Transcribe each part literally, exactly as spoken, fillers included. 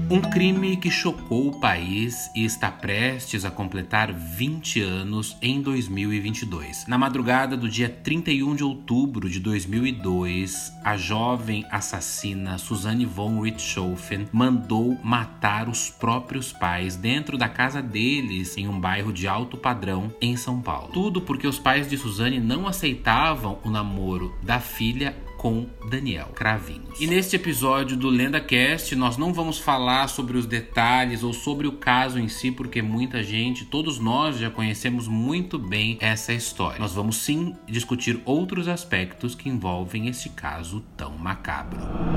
Um crime que chocou o país e está prestes a completar vinte anos em dois mil e vinte e dois. Na madrugada do dia trinta e um de outubro de dois mil e dois, a jovem assassina Suzanne von Richthofen mandou matar os próprios pais dentro da casa deles em um bairro de alto padrão em São Paulo. Tudo porque os pais de Suzanne não aceitavam o namoro da filha com Daniel Cravinhos. E neste episódio do LendaCast, nós não vamos falar sobre os detalhes ou sobre o caso em si, porque muita gente, todos nós já conhecemos muito bem essa história. Nós vamos sim discutir outros aspectos que envolvem esse caso tão macabro.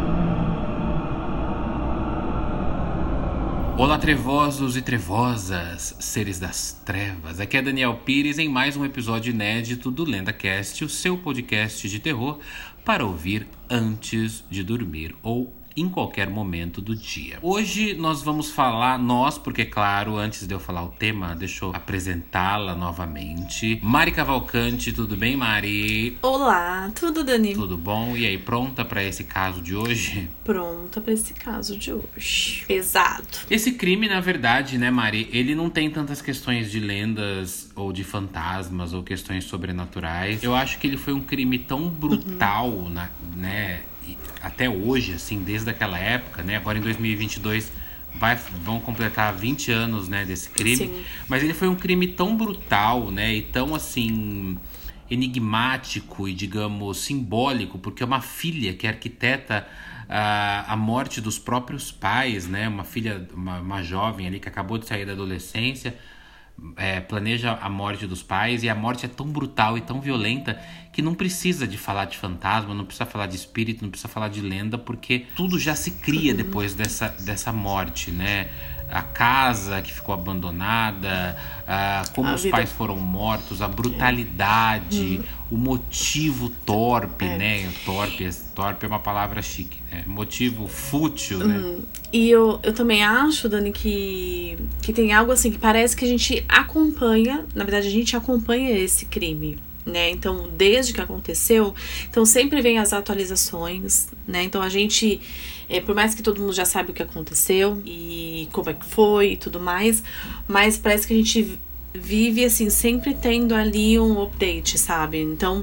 Olá, trevosos e trevosas, seres das trevas. Aqui é Daniel Pires em mais um episódio inédito do LendaCast, o seu podcast de terror para ouvir antes de dormir ou em qualquer momento do dia. Hoje nós vamos falar, nós, porque claro, antes de eu falar o tema, deixa eu apresentá-la novamente. Mari Cavalcante, tudo bem, Mari? Olá, tudo, Dani? Tudo bom? E aí, pronta para esse caso de hoje? Pronta para esse caso de hoje. Pesado. Esse crime, na verdade, né, Mari, ele não tem tantas questões de lendas ou de fantasmas ou questões sobrenaturais. Eu acho que ele foi um crime tão brutal, uhum. na, né, até hoje, assim, desde aquela época, né? Agora em dois mil e vinte e dois vai, vão completar vinte anos, né, desse crime. Sim. Mas ele foi um crime tão brutal, né? E tão, assim, enigmático e, digamos, simbólico, porque é uma filha que arquiteta a, a morte dos próprios pais, né? Uma filha, uma, uma jovem ali que acabou de sair da adolescência, É, planeja a morte dos pais, e a morte é tão brutal e tão violenta que não precisa de falar de fantasma, não precisa falar de espírito, não precisa falar de lenda, porque tudo já se cria uhum. depois dessa, dessa morte, né? A casa que ficou abandonada, a, como a os vida. pais foram mortos, a brutalidade, é. uhum. o motivo torpe, é. né? Torpe, torpe é uma palavra chique, né? Motivo fútil, uhum. né? E eu, eu também acho, Dani, que, que tem algo assim que parece que a gente acompanha, na verdade a gente acompanha esse crime, né? Então, desde que aconteceu, então sempre vem as atualizações, né? Então a gente, é, por mais que todo mundo já sabe o que aconteceu e como é que foi e tudo mais, mas parece que a gente vive assim, sempre tendo ali um update, sabe? Então,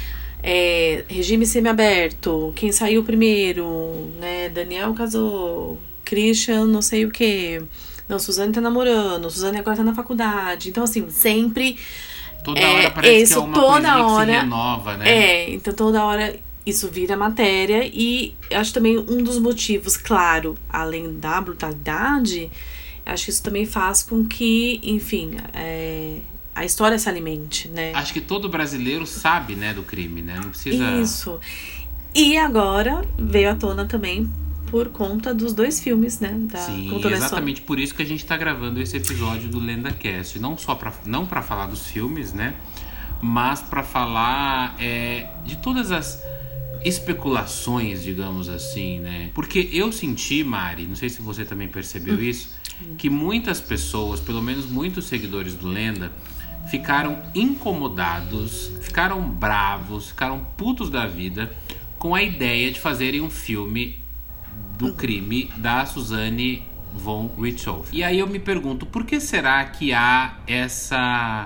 é, regime semiaberto, quem saiu primeiro, né? Daniel casou, Christian não sei o que, não, Suzane tá namorando, Suzane agora tá na faculdade. Então, assim, sempre toda é, hora parece isso, que é uma coisinha hora, que se renova, né? É, então toda hora isso vira matéria. E acho também um dos motivos, claro, além da brutalidade, acho que isso também faz com que, enfim, é, a história se alimente, né? Acho que todo brasileiro sabe, né, do crime, né? Não precisa... Isso. E agora veio à tona também por conta dos dois filmes, né? Da, Sim, exatamente por isso que a gente tá gravando esse episódio do LendaCast. Não só pra, não pra falar dos filmes, né? Mas pra falar é, de todas as especulações, digamos assim, né? Porque eu senti, Mari, não sei se você também percebeu hum. isso, que muitas pessoas, pelo menos muitos seguidores do Lenda, ficaram incomodados, ficaram bravos, ficaram putos da vida com a ideia de fazerem um filme do crime da Suzanne von Richthofen. E aí eu me pergunto, por que será que há essa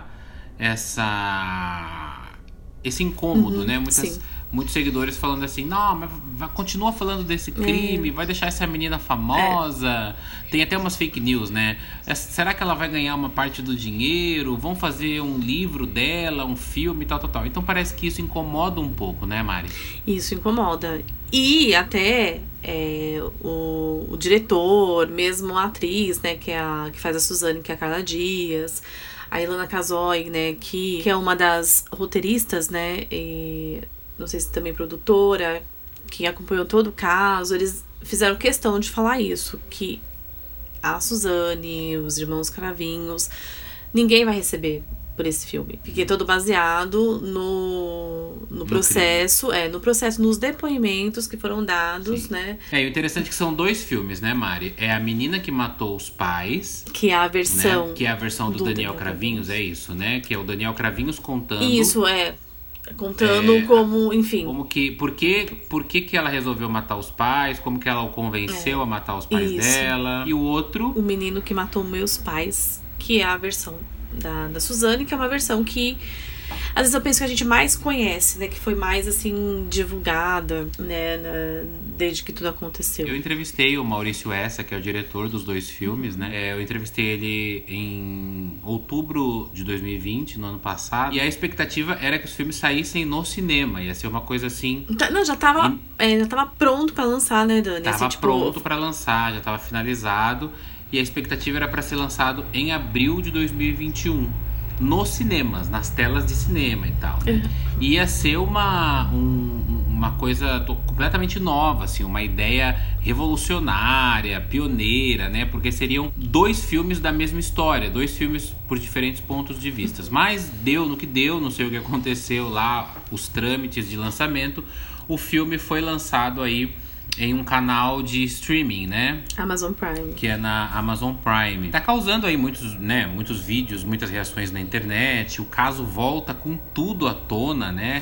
essa esse incômodo, uhum, né? Muitas, muitos seguidores falando assim, não, mas vai, continua falando desse crime, é. vai deixar essa menina famosa. É. Tem até umas fake news, né? Será que ela vai ganhar uma parte do dinheiro? Vão fazer um livro dela, um filme, tal, tal, tal. Então parece que isso incomoda um pouco, né, Mari? Isso incomoda. E até é, o, o diretor, mesmo a atriz, né, que, é a, que faz a Suzane, que é a Carla Dias, a Ilana Casoy, né, que, que é uma das roteiristas, né, e não sei se também produtora, que acompanhou todo o caso, eles fizeram questão de falar isso, que a Suzane, os irmãos Cravinhos, ninguém vai receber por esse filme, porque é todo baseado no, no, no processo, crime. é, no processo, nos depoimentos que foram dados, Sim. né? É, e o interessante é que são dois filmes, né, Mari? É A Menina que Matou os Pais, que é a versão, né? Que é a versão do, do Daniel, Daniel Cravinhos, é isso, né? Que é o Daniel Cravinhos contando. Isso, é. Contando é, como, enfim. Como que, por que, por que que ela resolveu matar os pais, como que ela o convenceu É, a matar os pais isso. dela. E o outro... O menino que matou meus pais, que é a versão da, da Suzane, que é uma versão que às vezes eu penso que a gente mais conhece, né? Que foi mais, assim, divulgada, né? Na, desde que tudo aconteceu. Eu entrevistei o Maurício Essa, que é o diretor dos dois filmes, né? É, eu entrevistei ele em outubro de dois mil e vinte, no ano passado. E a expectativa era que os filmes saíssem no cinema. Ia ser uma coisa assim... Não, já tava, in... é, já tava pronto pra lançar, né, Dani? Tava assim, tipo... pronto pra lançar, já tava finalizado. E a expectativa era pra ser lançado em abril de dois mil e vinte e um. Nos cinemas, nas telas de cinema e tal. Né? Ia ser uma, um, uma coisa completamente nova, assim, uma ideia revolucionária, pioneira, né? Porque seriam dois filmes da mesma história, dois filmes por diferentes pontos de vista. Mas deu no que deu, não sei o que aconteceu lá, os trâmites de lançamento. O filme foi lançado aí em um canal de streaming, né? Amazon Prime. Que é na Amazon Prime. Tá causando aí muitos, né, muitos vídeos, muitas reações na internet. O caso volta com tudo à tona, né?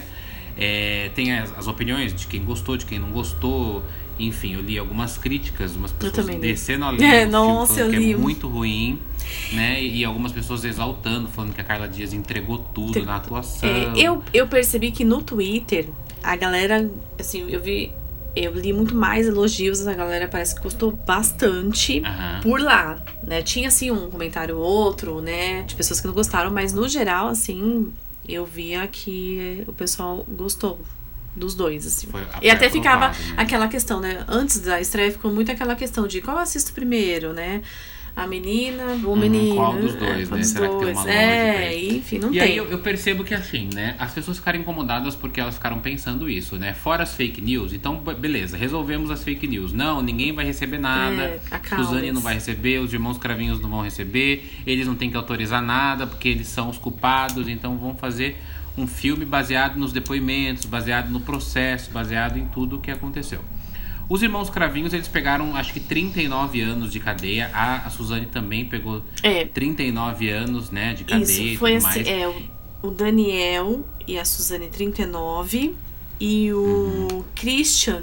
É, tem as, as opiniões de quem gostou, de quem não gostou. Enfim, eu li algumas críticas, umas pessoas descendo a linha é, do nossa, filme, falando que li. é muito ruim, né? E, e algumas pessoas exaltando, falando que a Carla Dias entregou tudo Tem, na atuação. É, eu, eu percebi que no Twitter, a galera, assim, eu vi... Eu li muito mais elogios, a galera parece que gostou bastante uhum. por lá, né? Tinha, assim, um comentário ou outro, né? De pessoas que não gostaram, mas no geral, assim, eu via que o pessoal gostou dos dois, assim. Foi, e até aprovado, ficava né? aquela questão, né? Antes da estreia ficou muito aquela questão de qual eu assisto primeiro, né? A menina, o uhum, menino. Qual dos dois, é, né? dos Será dois. que tem uma lógica? É, enfim, não e tem. E aí eu, eu percebo que assim, né? As pessoas ficaram incomodadas porque elas ficaram pensando isso, né? Fora as fake news, então beleza, resolvemos as fake news. Não, ninguém vai receber nada. É, Suzane não vai receber, os irmãos Cravinhos não vão receber, eles não têm que autorizar nada porque eles são os culpados, então vão fazer um filme baseado nos depoimentos, baseado no processo, baseado em tudo o que aconteceu. Os irmãos Cravinhos, eles pegaram, acho que trinta e nove anos de cadeia. A, a Suzane também pegou é. trinta e nove anos, né, de cadeia. Isso, foi e tudo assim, mais. É, o, o Daniel e a Suzane, trinta e nove. E o uhum. Christian,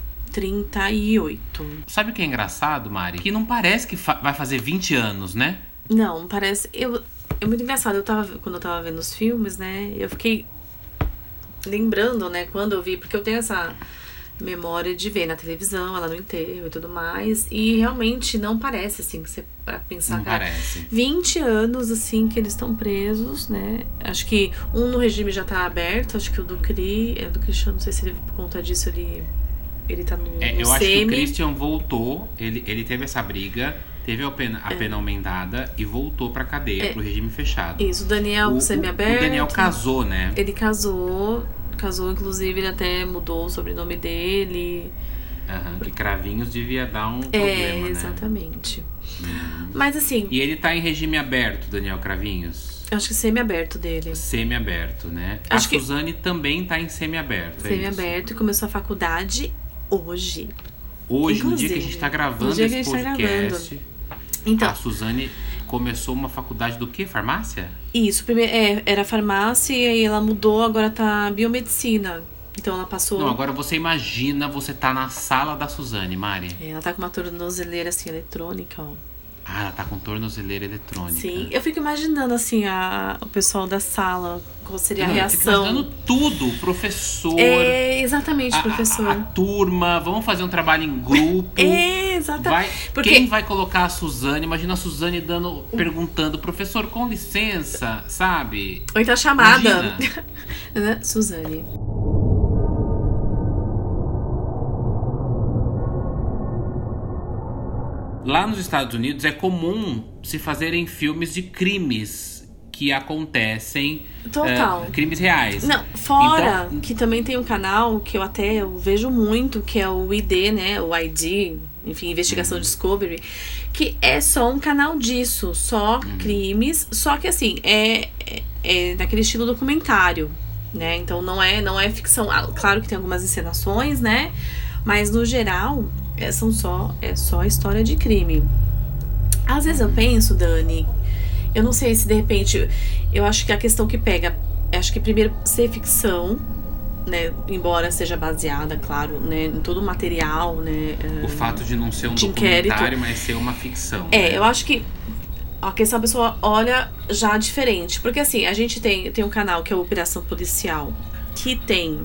trinta e oito. Sabe o que é engraçado, Mari? Que não parece que fa- vai fazer vinte anos, né? Não, parece... Eu, é muito engraçado. Eu tava, quando eu tava vendo os filmes, né, eu fiquei lembrando, né, quando eu vi... Porque eu tenho essa... memória de ver na televisão, ela no enterro e tudo mais. E realmente não parece, assim, que você pra pensar, não cara, parece. vinte anos, assim, que eles estão presos, né? Acho que um no regime já tá aberto, acho que o do Cri, é do Cristiano, não sei se ele, por conta disso, ele, ele tá no, é, no eu semi. acho que o Christian voltou, ele, ele teve essa briga, teve a pena, a é. pena aumentada e voltou pra cadeia, é. pro regime fechado. Isso, o Daniel, o, semi-aberto. O Daniel casou, né? Ele casou... Casou, inclusive, ele até mudou o sobrenome dele. Uhum, que Cravinhos devia dar um é, problema, né? Exatamente. Uhum. Mas assim... E ele tá em regime aberto, Daniel Cravinhos? Acho que semi-aberto dele. Semi-aberto, né? Acho a Suzane que... também tá em semi-aberto. Semi-aberto é e começou a faculdade hoje. Hoje, inclusive, no dia que a gente tá gravando esse podcast, tá então, a Suzane... Começou uma faculdade do quê? Farmácia? Isso, primeiro, é, era farmácia e aí ela mudou, agora tá biomedicina. Então ela passou... Não, agora você imagina, você tá na sala da Suzane, Mari. É, ela tá com uma tornozeleira assim, eletrônica, ó. Ah, ela tá com tornozeleira eletrônica. Sim, eu fico imaginando assim, a, o pessoal da sala, qual seria Não, a reação. Eu fico imaginando tudo, o professor. É, exatamente, a, professor. A, a turma, vamos fazer um trabalho em grupo. É, exatamente. Vai, Porque... Quem vai colocar a Suzane? Imagina a Suzane dando, perguntando, professor, com licença, sabe? Ou então a chamada. Suzane. Lá nos Estados Unidos é comum se fazerem filmes de crimes que acontecem. Total. Uh, crimes reais. Não, fora então, que também tem um canal que eu até eu vejo muito, que é o I D, né? O I D, enfim, Investigação uhum. Discovery, que é só um canal disso, só uhum. crimes, só que assim, é, é, é naquele estilo documentário, né? Então não é, não é ficção. Claro que tem algumas encenações, né? Mas no geral... É, são só, é só história de crime. Às vezes eu penso, Dani, eu não sei se de repente, eu acho que a questão que pega acho que primeiro ser ficção, né, embora seja baseada, claro, né, em todo o material, né, o fato de não ser um documentário, inquérito, mas ser uma ficção. É, né? eu acho que a questão a pessoa olha já diferente, porque assim, a gente tem, tem um canal que é o Operação Policial, que tem,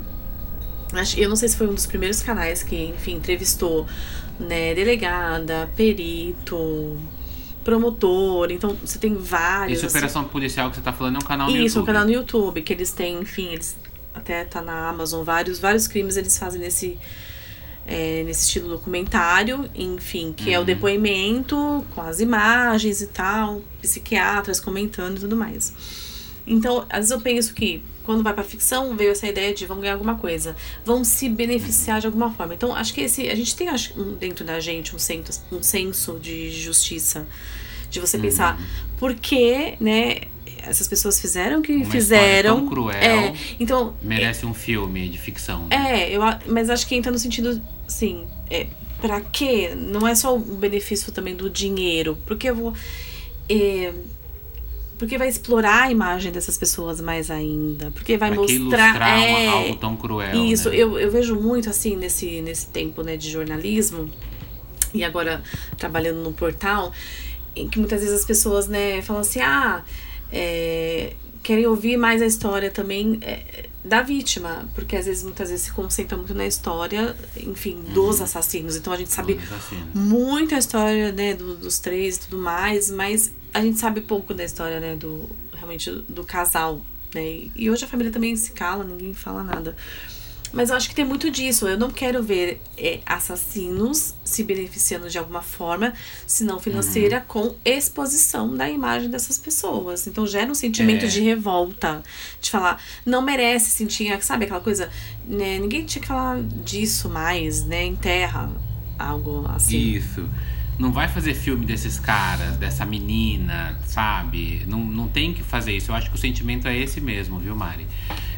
eu não sei se foi um dos primeiros canais que, enfim, entrevistou, né, delegada, perito, promotor, então você tem vários. Essa Operação assim, Policial que você tá falando é um canal no Isso, YouTube. Isso, um canal no YouTube, que eles têm, enfim, eles até tá na Amazon, vários, vários crimes eles fazem nesse, é, nesse estilo documentário, enfim, que uhum. é o depoimento com as imagens e tal, psiquiatras comentando e tudo mais. Então, às vezes eu penso que quando vai pra ficção, veio essa ideia de vamos ganhar alguma coisa, vão se beneficiar de alguma forma. Então, acho que esse, a gente tem acho, dentro da gente um senso, um senso de justiça, de você uhum. pensar por que, né, essas pessoas fizeram o que Uma fizeram. Tão cruel, é, então, merece é, um filme de ficção. Né? É, eu, mas acho que entra no sentido, assim, é, pra quê? Não é só o benefício também do dinheiro, porque eu vou... É, porque vai explorar a imagem dessas pessoas mais ainda. Porque vai pra mostrar... ilustrar é, uma, algo tão cruel. Isso, né? eu, eu vejo muito, assim, nesse, nesse tempo, né, de jornalismo, e agora trabalhando no portal, em que muitas vezes as pessoas, né, falam assim, ah... É, querem ouvir mais a história também é, da vítima, porque às vezes, muitas vezes se concentra muito na história, enfim, uhum. dos assassinos. Então a gente sabe muito a história, né, do, dos três e tudo mais, mas a gente sabe pouco da história, né, do, realmente do casal, né, e hoje a família também se cala, ninguém fala nada. Mas eu acho que tem muito disso. Eu não quero ver é, assassinos se beneficiando de alguma forma, se não financeira, uhum. com exposição da imagem dessas pessoas. Então gera um sentimento é. de revolta, de falar, não merece sentir, sabe aquela coisa, né? Ninguém tinha que falar disso mais, né? Enterra algo assim. Isso. Não vai fazer filme desses caras, dessa menina, sabe? Não, não tem que fazer isso. Eu acho que o sentimento é esse mesmo, viu, Mari?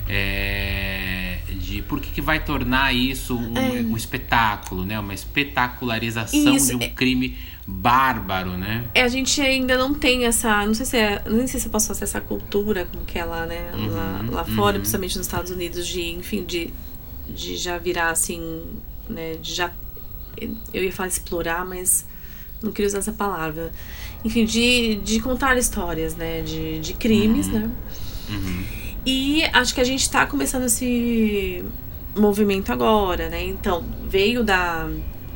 É, de por que, que vai tornar isso um, é. um espetáculo, né? Uma espetacularização isso. de um crime bárbaro, né? É, a gente ainda não tem essa, não sei se é, não sei se eu posso fazer essa cultura como que é lá, né? Uhum, lá, lá fora, uhum. principalmente nos Estados Unidos, de, enfim, de, de já virar assim, né? De já, eu ia falar explorar, mas não queria usar essa palavra. Enfim, de, de contar histórias, né? De, de crimes, uhum. né? Uhum. E acho que a gente tá começando esse movimento agora, né? Então, veio da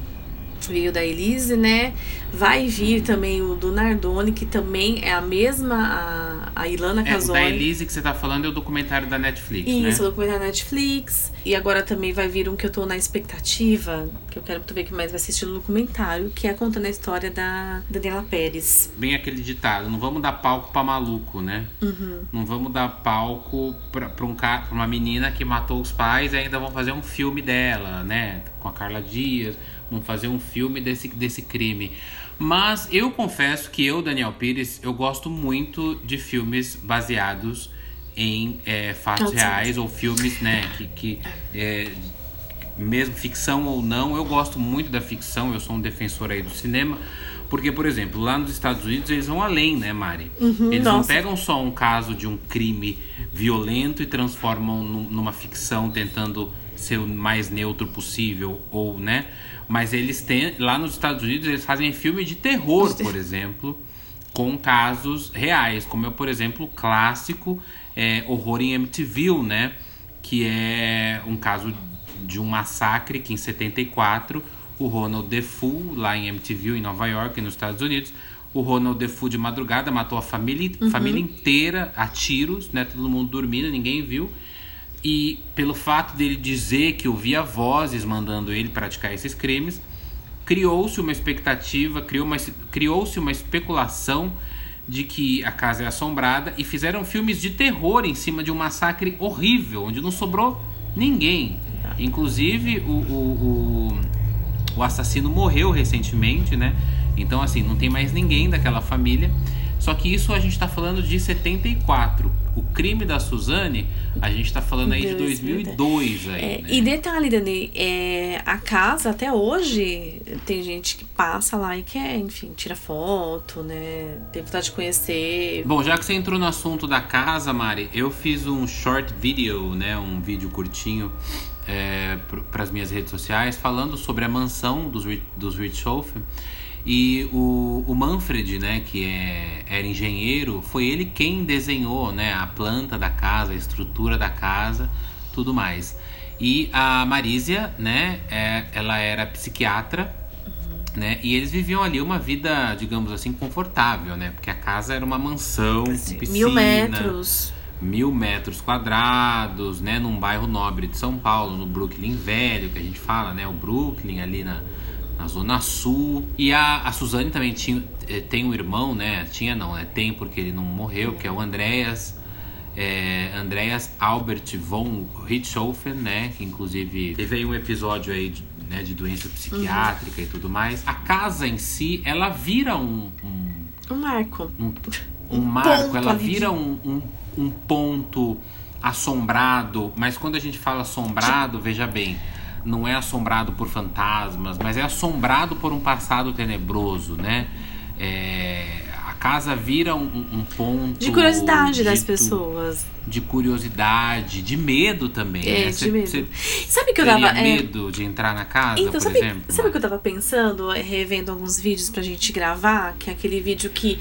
veio da Elise, né? Vai vir também o do Nardoni, que também é a mesma, a, a Ilana Casoli. É, o da Elise que você tá falando é o documentário da Netflix, Isso, né? Isso, o documentário da Netflix. E agora também vai vir um que eu tô na expectativa, que eu quero muito ver que mais vai assistir no documentário, que é contando a história da Daniela Pérez. Bem aquele ditado, não vamos dar palco pra maluco, né? Uhum. Não vamos dar palco pra, pra, um, pra uma menina que matou os pais e ainda vão fazer um filme dela, né? Com a Carla Dias, vão fazer um filme desse, desse crime. Mas eu confesso que eu, Daniel Pires, eu gosto muito de filmes baseados em é, fatos Pode reais ser. ou filmes, né, que, que é, mesmo ficção ou não, eu gosto muito da ficção, eu sou um defensor aí do cinema, porque, por exemplo, lá nos Estados Unidos eles vão além, né, Mari? Uhum, eles nossa. não pegam só um caso de um crime violento e transformam num, numa ficção tentando ser o mais neutro possível, ou, né, mas eles têm, lá nos Estados Unidos, eles fazem filme de terror, por exemplo, com casos reais, como é, por exemplo, o clássico é, Horror em Amityville, né? Que é um caso de um massacre que em setenta e quatro, o Ronald DeFeo, lá em Amityville, em Nova York, nos Estados Unidos, o Ronald DeFeo de madrugada matou a família, uhum. família inteira a tiros, né? Todo mundo dormindo, ninguém viu. E pelo fato dele dizer que ouvia vozes mandando ele praticar esses crimes, criou-se uma expectativa, criou uma, criou-se uma especulação de que a casa é assombrada e fizeram filmes de terror em cima de um massacre horrível, onde não sobrou ninguém. Inclusive, o, o, o, o assassino morreu recentemente, né? Então, assim, não tem mais ninguém daquela família. Só que isso a gente tá falando de setenta e quatro. O crime da Suzane, a gente tá falando aí de dois mil e dois. Aí, é, né? E detalhe, Dani, é, a casa até hoje tem gente que passa lá e quer, enfim, tira foto, né? Tem vontade de conhecer. Bom, já que você entrou no assunto da casa, Mari, eu fiz um short video, né? Um vídeo curtinho é, para as minhas redes sociais falando sobre a mansão dos, dos Richthofen. E o, o Manfred, né, que é, era engenheiro, foi ele quem desenhou, né, a planta da casa, a estrutura da casa, tudo mais. E a Marísia, né, é, ela era psiquiatra, uhum. né, e eles viviam ali uma vida, digamos assim, confortável, né, porque a casa era uma mansão com piscina. Mil metros. Mil metros quadrados, né, num bairro nobre de São Paulo, no Brooklyn Velho, que a gente fala, né, o Brooklyn ali na... na Zona Sul. E a, a Suzane também tinha, tem um irmão, né? Tinha não, né? Tem porque ele não morreu, que é o Andreas. É, Andreas Albert von Richthofen, né? Que inclusive teve aí um episódio aí de, né, de doença psiquiátrica uhum. e tudo mais. A casa em si, ela vira um... Um, um marco. Um, um, um marco, ela vira um, um, um ponto assombrado. Mas quando a gente fala assombrado, veja bem... Não é assombrado por fantasmas, mas é assombrado por um passado tenebroso, né? É, a casa vira um, um ponto... De curiosidade de, das pessoas. De curiosidade, de medo também. É, né? de cê, medo. Cê sabe que eu tava... medo é... de entrar na casa, então, por sabe, exemplo? Sabe o que eu tava pensando, revendo alguns vídeos pra gente gravar? Que é aquele vídeo que...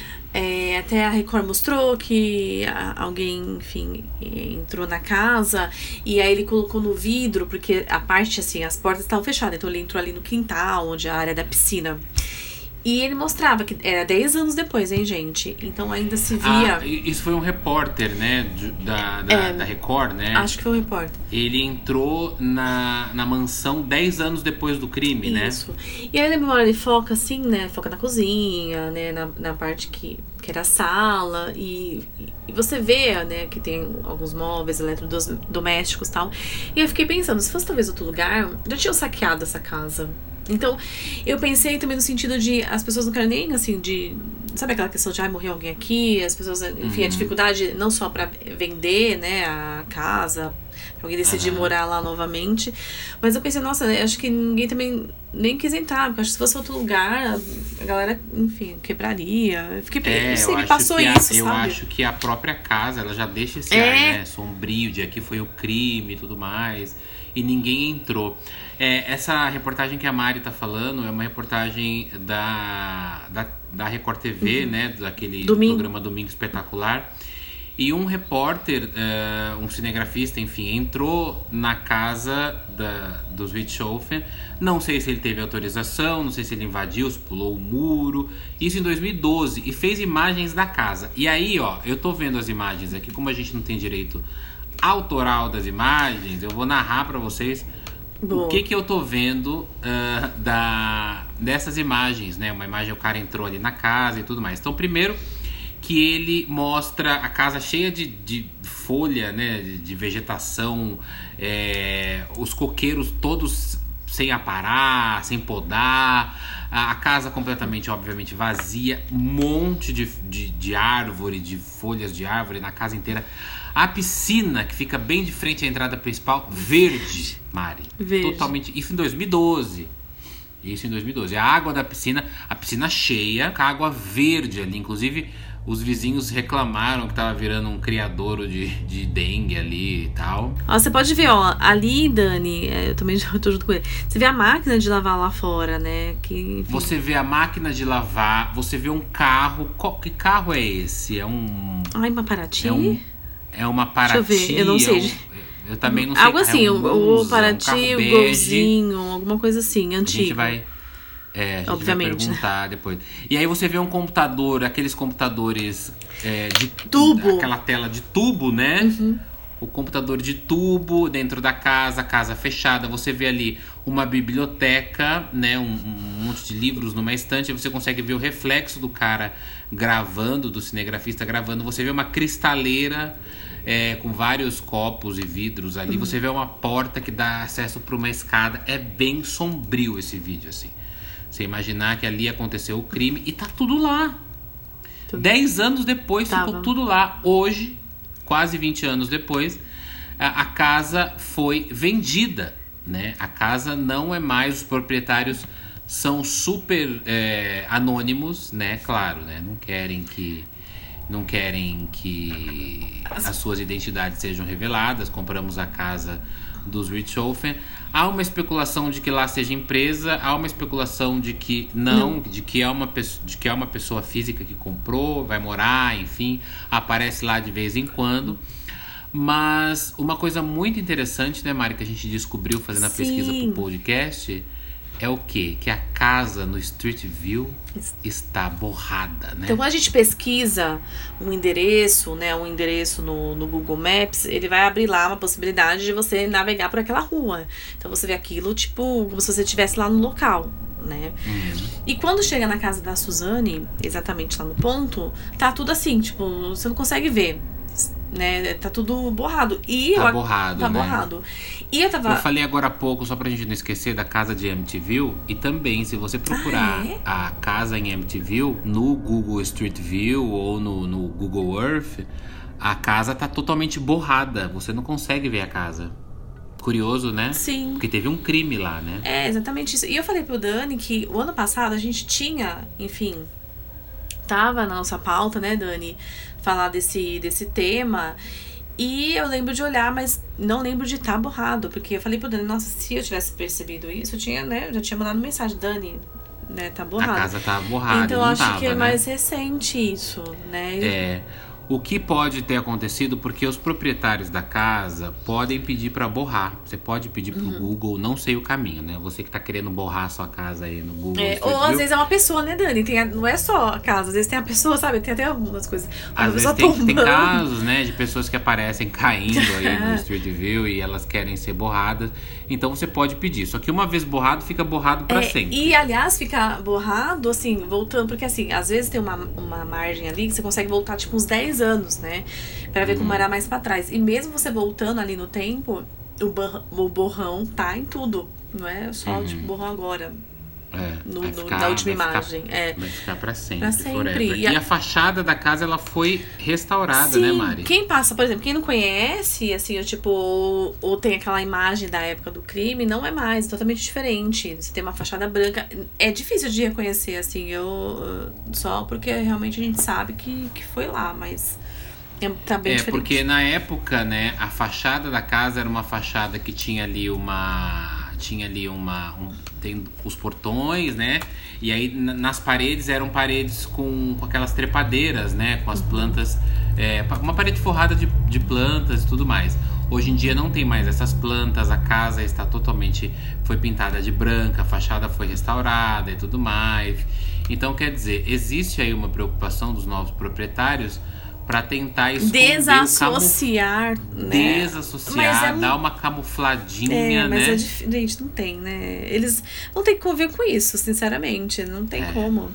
É, até a Record mostrou que alguém, enfim, entrou na casa e aí ele colocou no vidro, porque a parte, assim, as portas estavam fechadas, então ele entrou ali no quintal, onde é a área da piscina. E ele mostrava que era dez anos depois, hein, gente? Então ainda se via... Ah, isso foi um repórter, né, da, da, é, da Record, né? Acho que foi um repórter. Ele entrou na, na mansão dez anos depois do crime, isso. né? Isso. E aí, na memória, ele foca assim, né? Foca na cozinha, né? Na, na parte que, que era a sala. E, e você vê, né, que tem alguns móveis eletrodomésticos e tal. E eu fiquei pensando, se fosse talvez outro lugar, já tinham saqueado essa casa. Então, eu pensei também no sentido de as pessoas não querem nem, assim, de... Sabe aquela questão de, ah, morreu alguém aqui? As pessoas, enfim, uhum. a dificuldade não só pra vender, né, a casa, pra alguém decidir uhum. morar lá novamente. Mas eu pensei, nossa, acho que ninguém também nem quis entrar, porque acho que se fosse outro lugar, a galera, enfim, quebraria. Eu fiquei é, não sei, eu me passou a, isso, eu sabe? Eu acho que a própria casa, ela já deixa esse é. ar, né, sombrio, de aqui foi o crime e tudo mais... E ninguém entrou. É, essa reportagem que a Mari tá falando é uma reportagem da, da, da Record T V, uhum. né? Daquele Domingo. programa Domingo Espetacular. E um repórter, uh, um cinegrafista, enfim, entrou na casa da, dos Richthofen. Não sei se ele teve autorização, não sei se ele invadiu, se pulou o muro. Isso em dois mil e doze. E fez imagens da casa. E aí, ó, eu tô vendo as imagens aqui, como a gente não tem direito autoral das imagens, eu vou narrar para vocês Boa. o que que eu tô vendo uh, da, dessas imagens, né? Uma imagem, o cara entrou ali na casa e tudo mais. Então, primeiro que ele mostra a casa cheia de, de folha, né? De, de vegetação, é, os coqueiros todos sem aparar, sem podar, a, a casa completamente, obviamente, vazia, um monte de, de, de árvore, de folhas de árvore na casa inteira. A piscina, que fica bem de frente à entrada principal, verde, Mari. Verde. Totalmente. Isso em dois mil e doze. Isso em dois mil e doze. A água da piscina, a piscina cheia, com a água verde ali. Inclusive, os vizinhos reclamaram que tava virando um criadouro de, de dengue ali e tal. Ó, você pode ver, ó, ali, Dani, eu também já tô junto com ele. Você vê a máquina de lavar lá fora, né? Que, enfim. Você vê a máquina de lavar, você vê um carro. Qual, que carro é esse? É um... Ai, uma Paraty? É um... É uma Paraty. Deixa eu ver, eu não sei. É um, eu também não sei. Algo assim, é um o, Monza, o Paraty, um o Golzinho, alguma coisa assim, antigo. A gente vai, é, a gente Obviamente, vai perguntar né? depois. E aí você vê um computador, aqueles computadores é, de tubo. Aquela tela de tubo, né? Uhum. O computador de tubo dentro da casa, casa fechada. Você vê ali uma biblioteca, né? Um, um monte de livros numa estante. Aí você consegue ver o reflexo do cara gravando, do cinegrafista gravando. Você vê uma cristaleira é, com vários copos e vidros ali. Uhum. Você vê uma porta que dá acesso para uma escada. É bem sombrio esse vídeo, assim. Você imaginar que ali aconteceu o crime e tá tudo lá. Dez anos depois, Tava. ficou tudo lá. Hoje, quase vinte anos depois, a, a casa foi vendida, né? A casa não é mais, os proprietários são super é, anônimos, né? Claro, né? Não querem que... Não querem que as suas identidades sejam reveladas. Compramos a casa dos Richthofen. Há uma especulação de que lá seja empresa, há uma especulação de que não, não. De, que é uma, de que é uma pessoa física que comprou, vai morar, enfim, aparece lá de vez em quando. Mas uma coisa muito interessante, né, Mari, que a gente descobriu fazendo a Sim. pesquisa pro podcast, é o quê? Que a casa no Street View está borrada, né? Então, quando a gente pesquisa um endereço, né, um endereço no, no Google Maps, ele vai abrir lá uma possibilidade de você navegar por aquela rua. Então, você vê aquilo, tipo, como se você estivesse lá no local, né? Uhum. E quando chega na casa da Suzane, exatamente lá no ponto, tá tudo assim, tipo, você não consegue ver, né? Tá tudo borrado. E tá eu, borrado, Tá né? borrado. E eu tava... Eu falei agora há pouco, só pra gente não esquecer, da casa de Amityville. E também, se você procurar ah, é? a casa em Amityville no Google Street View ou no, no Google Earth, a casa tá totalmente borrada. Você não consegue ver a casa. Curioso, né? Sim. Porque teve um crime lá, né? É, exatamente isso. E eu falei pro Dani que o ano passado a gente tinha, enfim... Tava na nossa pauta, né, Dani? Falar desse, desse tema... E eu lembro de olhar, mas não lembro de estar tá borrado. Porque eu falei pro Dani, nossa, se eu tivesse percebido isso, eu tinha, né? Eu já tinha mandado mensagem, Dani, né, tá borrado. A casa tá borrada. Então não eu acho tava, que é né? mais recente isso, né? É. O que pode ter acontecido, porque os proprietários da casa podem pedir para borrar. Você pode pedir pro uhum. Google, não sei o caminho, né? Você que tá querendo borrar a sua casa aí no Google. É, ou às vezes é uma pessoa, né, Dani? Tem a, não é só a casa, às vezes tem a pessoa, sabe? Tem até algumas coisas. Uma às vezes tem, tem casos, né, de pessoas que aparecem caindo aí no Street View e elas querem ser borradas. Então você pode pedir. Só que uma vez borrado, fica borrado para é, sempre. E, aliás, fica borrado, assim, voltando... Porque, assim, às vezes tem uma, uma margem ali que você consegue voltar, tipo, uns dez anos, né? Pra ver uhum. como era mais pra trás. E mesmo você voltando ali no tempo, o, bar, o borrão tá em tudo. Não é só, uhum. tipo, borrão agora. É, no, ficar, no, na última vai imagem. Ficar, é. Vai ficar pra sempre. Pra sempre. E a... e a fachada da casa, ela foi restaurada, Sim, né, Mari? Quem passa, por exemplo, quem não conhece, assim, eu, tipo, ou, ou tem aquela imagem da época do crime, não é mais, é totalmente diferente. Você tem uma fachada branca. É difícil de reconhecer, assim, eu só porque realmente a gente sabe que, que foi lá, mas é, tá bem é, diferente. Porque na época, né, a fachada da casa era uma fachada que tinha ali uma. Tinha ali uma. Um, tem os portões, né? E aí nas paredes eram paredes com, com aquelas trepadeiras, né? Com as plantas. É, uma parede forrada de, de plantas e tudo mais. Hoje em dia não tem mais essas plantas, a casa está totalmente. Foi pintada de branca, a fachada foi restaurada e tudo mais. Então, quer dizer, existe aí uma preocupação dos novos proprietários para tentar esconder desassociar, o camu... né? Desassociar, é um... dar uma camufladinha, é, mas né? É dif... Gente, não tem, né? Eles não tem que conviver com isso, sinceramente. Não tem é. como.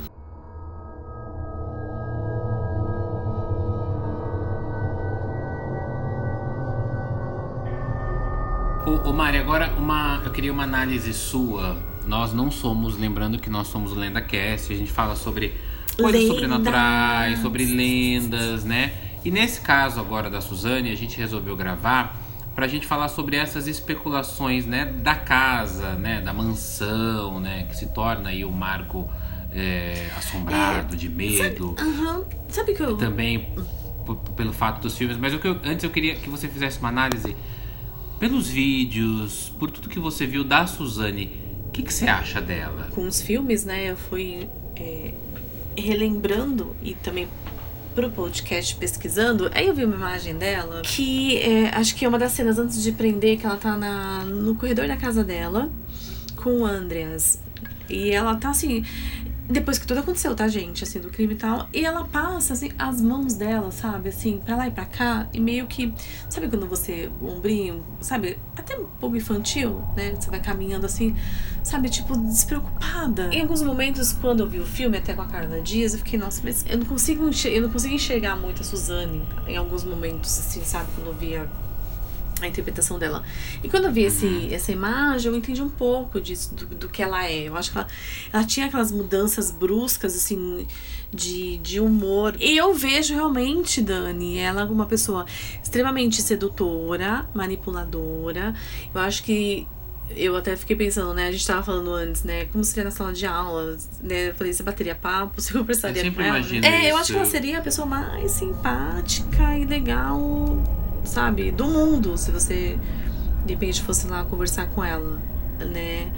Ô, ô Mari, agora uma, eu queria uma análise sua. Nós não somos, lembrando que nós somos o LendaCast, a gente fala sobre coisas lendas. sobrenaturais, sobre lendas, né? E nesse caso agora da Suzane, a gente resolveu gravar pra gente falar sobre essas especulações, né? Da casa, né? Da mansão, né? Que se torna aí um marco é, assombrado, é, de medo. Sabe, uh-huh. sabe que eu... Também p- pelo fato dos filmes. Mas o que eu, antes eu queria que você fizesse uma análise pelos vídeos, por tudo que você viu da Suzane. O que, que você acha dela? Com os filmes, né? Eu fui... É... relembrando e também pro podcast pesquisando, aí eu vi uma imagem dela que é, acho que é uma das cenas antes de prender, que ela tá na, no corredor da casa dela com o Andreas e ela tá assim, depois que tudo aconteceu, tá, gente, assim, do crime e tal, e ela passa, assim, as mãos dela, sabe, assim, pra lá e pra cá, e meio que, sabe quando você, o ombrinho, sabe, até um pouco infantil, né, você vai caminhando assim, sabe, tipo, despreocupada. Em alguns momentos, quando eu vi o filme, até com a Carla Dias, eu fiquei, nossa, mas eu não consigo enxergar, eu não consigo enxergar muito a Suzane, em alguns momentos, assim, sabe, quando eu via a interpretação dela. E quando eu vi esse, essa imagem, eu entendi um pouco disso, do, do que ela é. Eu acho que ela, ela tinha aquelas mudanças bruscas, assim, de, de humor. E eu vejo realmente, Dani, ela uma pessoa extremamente sedutora, manipuladora. Eu acho que eu até fiquei pensando, né? A gente tava falando antes, né? Como seria na sala de aula, né? Eu falei, você bateria papo, você conversaria eu com ela. Né? É, isso. eu acho que ela seria a pessoa mais simpática e legal, sabe? Do mundo, se você, de repente, fosse lá conversar com ela, né?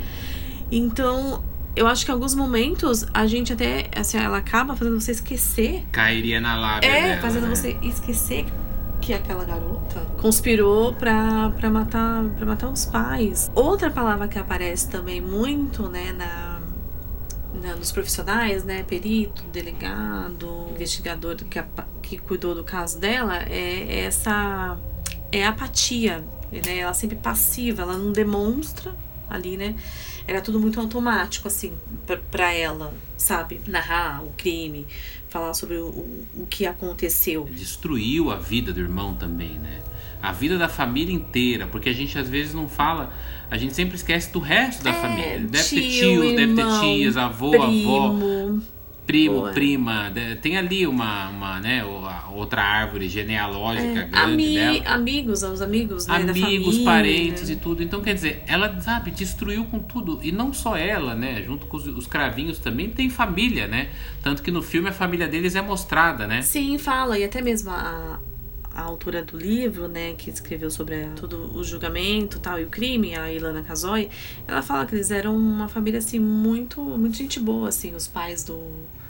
Então, eu acho que em alguns momentos, a gente até, assim, ela acaba fazendo você esquecer. Cairia na lábia É, dela, fazendo né? você esquecer que aquela garota conspirou pra, pra, matar, pra matar os pais. Outra palavra que aparece também muito, né, na, na, nos profissionais, né, perito, delegado, investigador que, a, que cuidou do caso dela, é essa é apatia, né, ela sempre passiva, ela não demonstra ali, né, era tudo muito automático, assim, pra, pra ela, sabe, narrar o crime, falar sobre o, o, o que aconteceu. Destruiu a vida do irmão também, né? A vida da família inteira, porque a gente às vezes não fala, a gente sempre esquece do resto da é, família. Deve tio, ter tios, irmão, deve ter tias, avô, primo, avó, primo, boa. prima. Tem ali uma, uma né, outra árvore genealógica É, grande ami- dela. Amigos, os amigos, né, da Amigos, família, parentes né? e tudo. Então, quer dizer, ela, sabe, destruiu com tudo. E não só ela, né? Junto com os, os cravinhos também tem família, né? Tanto que no filme a família deles é mostrada, né? Sim, fala. E até mesmo a, a autora do livro, né, que escreveu sobre a, todo o julgamento tal, e o crime, a Ilana Kazoy, ela fala que eles eram uma família, assim, muito, muito gente boa, assim, os pais do,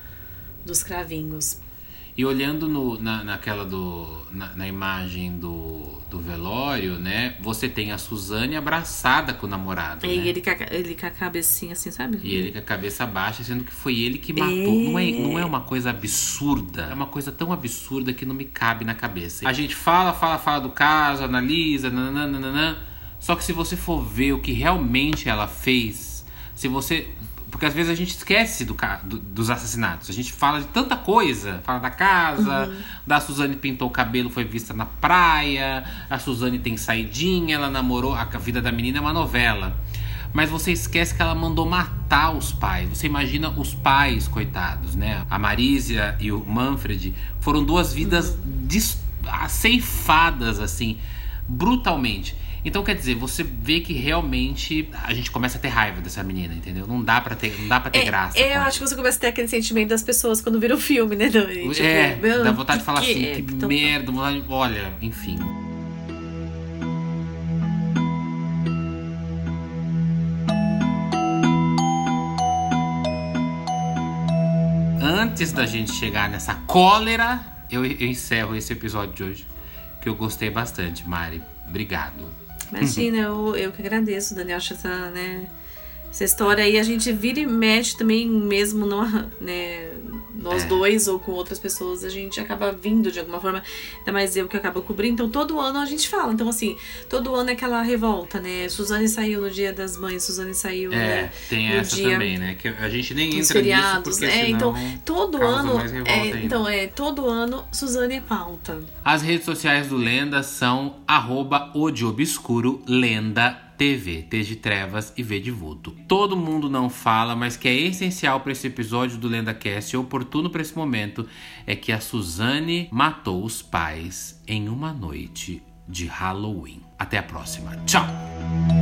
dos cravinhos. E olhando no, na, naquela do, na, na imagem do, do velório, né? Você tem a Suzane abraçada com o namorado, E né? ele, com a- ele com a cabecinha assim, sabe? E ele com a cabeça baixa, sendo que foi ele que matou. É. Não, é, não é uma coisa absurda. É uma coisa tão absurda que não me cabe na cabeça. A gente fala, fala, fala do caso, analisa, nananana. Só que se você for ver o que realmente ela fez, se você... Porque às vezes a gente esquece do, do, dos assassinatos. A gente fala de tanta coisa. Fala da casa, uhum. da Suzane pintou o cabelo, foi vista na praia. A Suzane tem saidinha, ela namorou. A vida da menina é uma novela. Mas você esquece que ela mandou matar os pais. Você imagina os pais, coitados, né? A Marísia e o Manfred foram duas vidas uhum. des- ceifadas, assim, brutalmente. Então, quer dizer, você vê que realmente a gente começa a ter raiva dessa menina, entendeu? Não dá pra ter, não dá pra ter é, graça. É, eu acho que você começa a ter aquele sentimento das pessoas quando viram o filme, né, Dani? Tipo, tipo, é, meu, dá vontade de falar que assim, é? que então, merda, olha, enfim. Antes da gente chegar nessa cólera, eu, eu encerro esse episódio de hoje, que eu gostei bastante, Mari. Obrigado. Imagina, eu, eu que agradeço, Dani. Acho essa, né, essa história aí, a gente vira e mexe também, mesmo não, né, nós é. dois ou com outras pessoas, a gente acaba vindo de alguma forma, ainda mais eu que acabo cobrindo. Então todo ano a gente fala. Então assim, todo ano é aquela revolta, né? Suzane saiu no Dia das Mães, Suzane saiu, é, né, tem no essa dia, também, né? Que a gente nem entra feriados, nisso porque é, senão então todo ano é, então é todo ano Suzane é pauta. As redes sociais do Lenda são arroba o de obscuro Lenda T V, T de trevas e V de vulto. Todo mundo não fala, mas que é essencial para esse episódio do LendaCast e oportuno para esse momento é que a Suzane matou os pais em uma noite de Halloween. Até a próxima. Tchau!